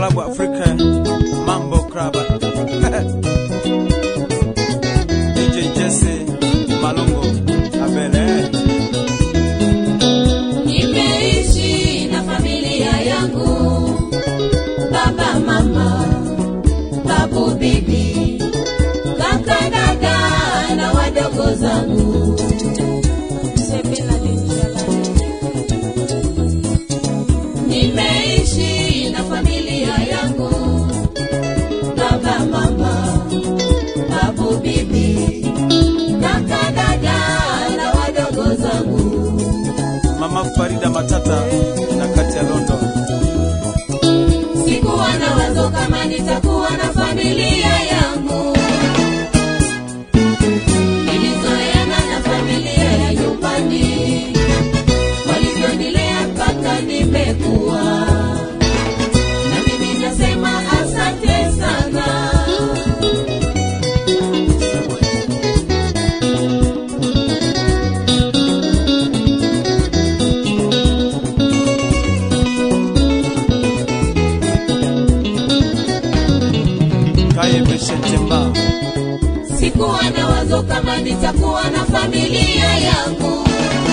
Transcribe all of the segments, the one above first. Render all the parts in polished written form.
Club Africa Mambo Club DJ Jesse Malongo Abele. Nimeishi na familia yangu, baba mama, babu bibi, kaka dada na wadogo zangu. Nimeishi na familia yangu, baba mama, babu bibi, kaka dada na wadogo zangu. Mama Farida Matata na kati ya London. Sikuwa na wazo kama nitakuwa na familia yangu. Nilizoeana na familia ya nyumbani, walivyonilea mpaka nimekuwa. Na mimi nasema asante sana. Sikuwa na wazo kama nitakuwa na familia yangu.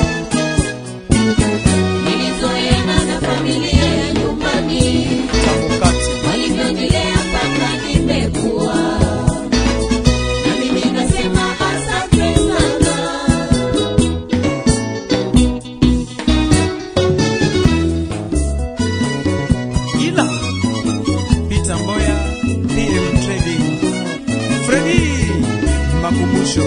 Nilizoeana na familia ya nyumbani, walivyonilea mpaka nimekuwa. Na mimi nasema asante sana. Ila Peter Mboya PM Trading Freddy Makumbusho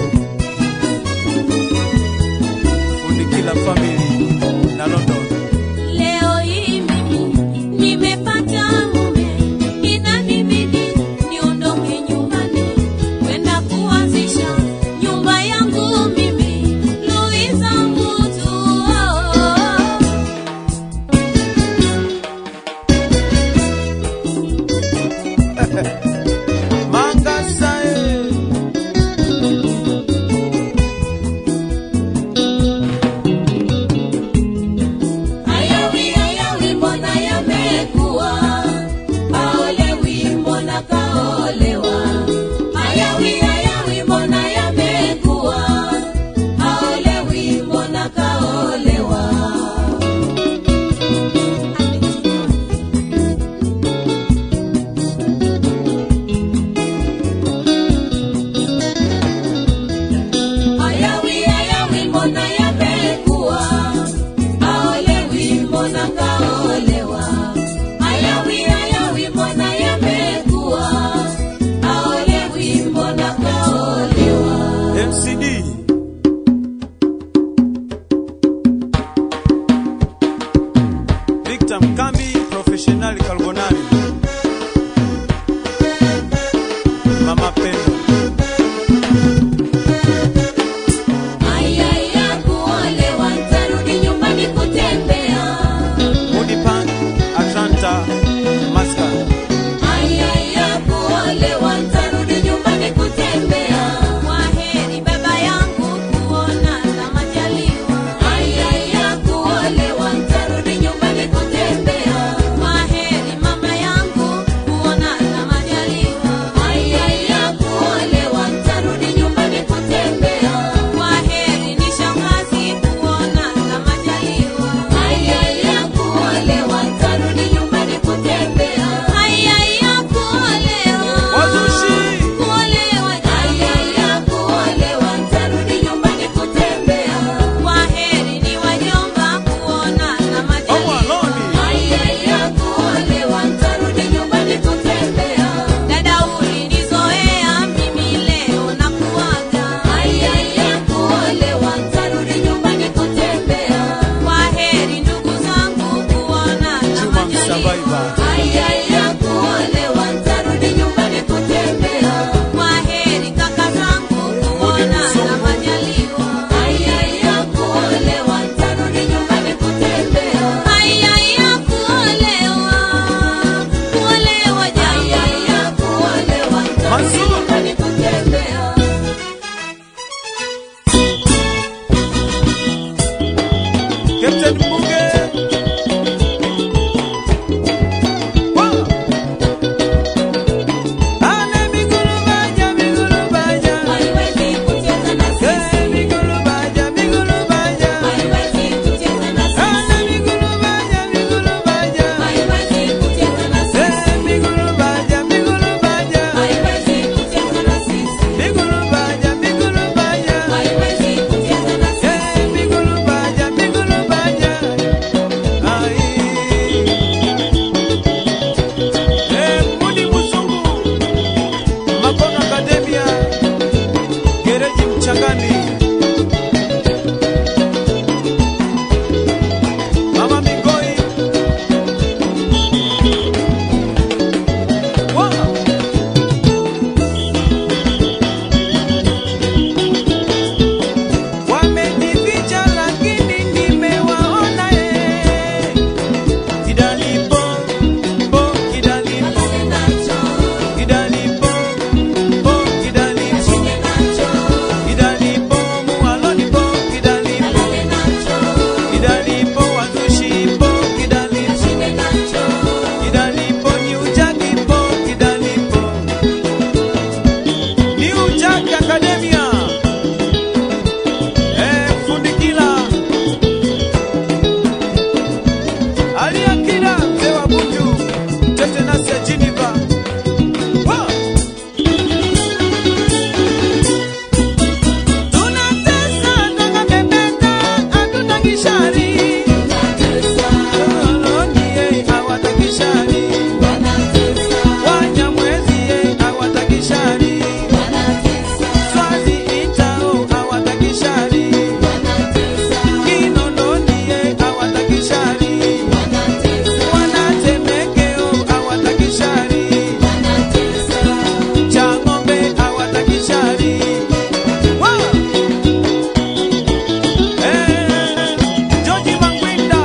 fundi kila family na London. Leo hii mimi nimepata mume, inanibidi niondoke nyumbani kwenda kuanzisha nyumba yangu mimi, Luiza Mbutu. Ayawi mbona yamekuwa, aolewi mbona kaolewa. Ayawi mbona yamekuwa, aolewi mbona kaolewa. Ayawi mbona yamekuwa, aolewi mbona kaolewa. Ayawi mbona yamekuwa, aolewi mbona kaolewa. MCD Victor Mkambi Professional Kalgonari. Mama Pendo Ayaya kuolewa, nitarudi nyumbani kutembea. Unipan Atlanta Maska. Ayaya kuolewa, nitarudi nyumbani kutembea. Kwaheri baba yangu, kuonana majaliwa. Ayaya kuolewa, nitarudi nyumbani kutembea. Kwaheri mama yangu. Manasseh Geneva. Wow. Tunatesa tanga bebeta hatutakishari. Tunatesa. Oloni hawatakishari. Wanatesa. Wanyamwezi hawatakishari. Wanatesa. Swazi itao hawatakishari. Wanatesa. Kinondoni hawatakishari. Wanatesa. Wanatemekeo hawatakishari. Wanatesa. Chang'ombe hawatakishari. Wow. George Mangwinda,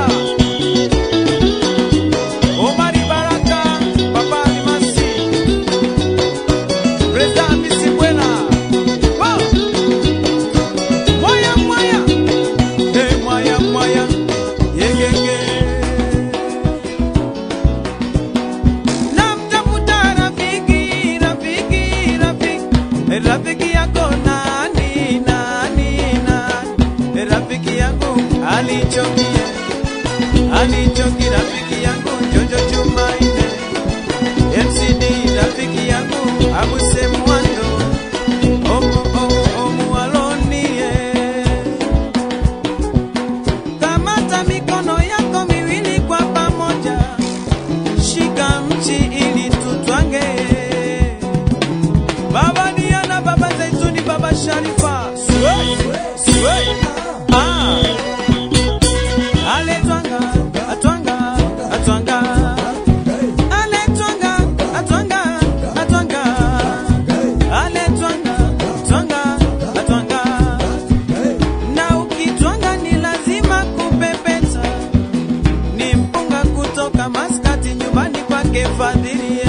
Omari Baraka, Papa Alimasi, Reza Misibwela. Wow. Mwaya mwaya, mwaya mwaya, yegege. Namtafuta rafiki, rafiki, rafiki. Rafiki yako nani, nani, nani? Rafiki yangu alichokie, alichoki. Rafiki yangu Jojo Jumaine, MCD. Rafiki yangu Abuse Mwando, Omu Alonie. Kamata mikono yako miwili kwa pamoja, shika mchi ili tutwange. Baba Diana, Baba Zaituni, Baba Sharifa. Sway, sway. Ale twanga, atwanga, atwanga. Ale twanga, atwanga, atwanga. Ale twanga, twanga, atwanga. Na ukitwanga ni lazima kupepeta. Ni mpunga kutoka Maskati nyumbani kwake Fadhili.